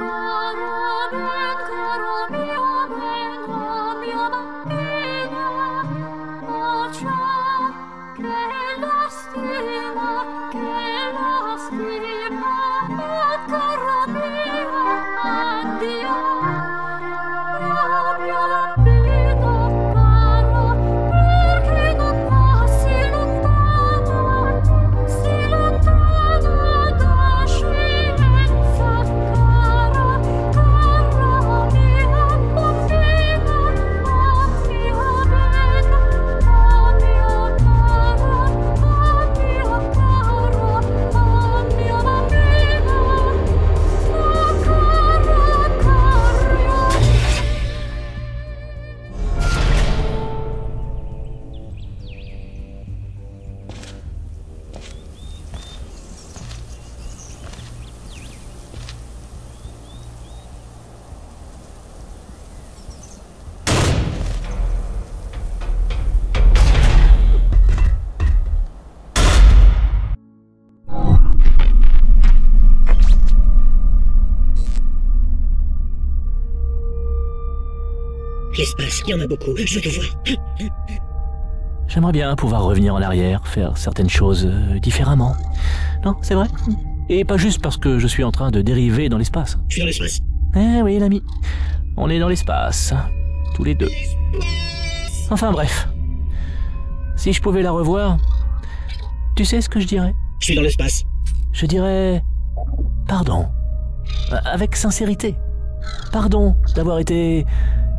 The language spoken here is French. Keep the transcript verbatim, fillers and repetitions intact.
L'espace, il y en a beaucoup, je veux tout voir. J'aimerais bien pouvoir revenir en arrière, faire certaines choses euh, différemment. Non, c'est vrai. Et pas juste parce que je suis en train de dériver dans l'espace. Je suis dans l'espace. Eh oui, l'ami. On est dans l'espace. Tous les deux. Enfin bref. Si je pouvais la revoir, tu sais ce que je dirais? Je suis dans l'espace. Je dirais... Pardon. Avec sincérité. Pardon d'avoir été